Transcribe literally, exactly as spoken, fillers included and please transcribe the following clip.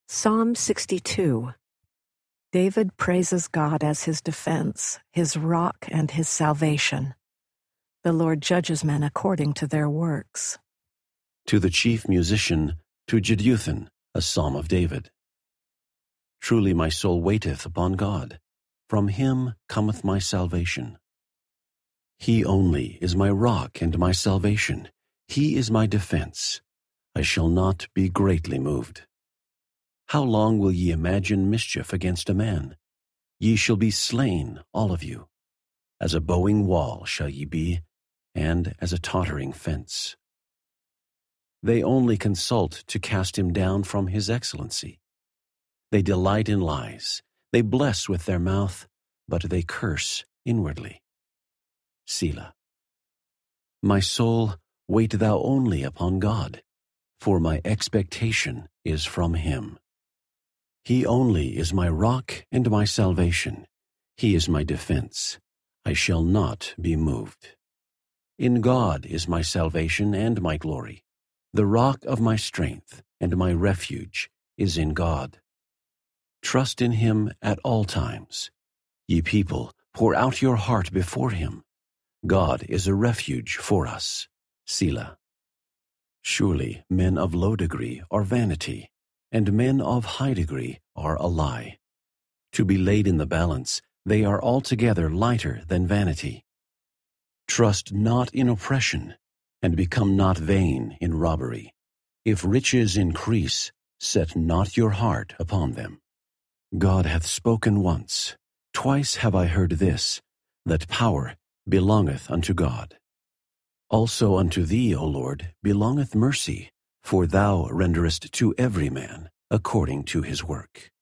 Psalm sixty-two. David praises God as his defense, his rock and his salvation. The Lord judges men according to their works. To the chief musician, to Jeduthun, a psalm of David. Truly my soul waiteth upon God. From him cometh my salvation. He only is my rock and my salvation. He is my defense. I shall not be greatly moved. How long will ye imagine mischief against a man? Ye shall be slain, all of you. As a bowing wall shall ye be, and as a tottering fence. They only consult to cast him down from his excellency. They delight in lies. They bless with their mouth, but they curse inwardly. Selah. My soul, wait thou only upon God, for my expectation is from him. He only is my rock and my salvation. He is my defense. I shall not be moved. In God is my salvation and my glory. The rock of my strength and my refuge is in God. Trust in him at all times. Ye people, pour out your heart before him. God is a refuge for us. Selah. Surely men of low degree are vanity, and men of high degree are a lie. To be laid in the balance, they are altogether lighter than vanity. Trust not in oppression, and become not vain in robbery. If riches increase, set not your heart upon them. God hath spoken once, twice have I heard this, that power belongeth unto God. Also unto thee, O Lord, belongeth mercy, for thou renderest to every man according to his work.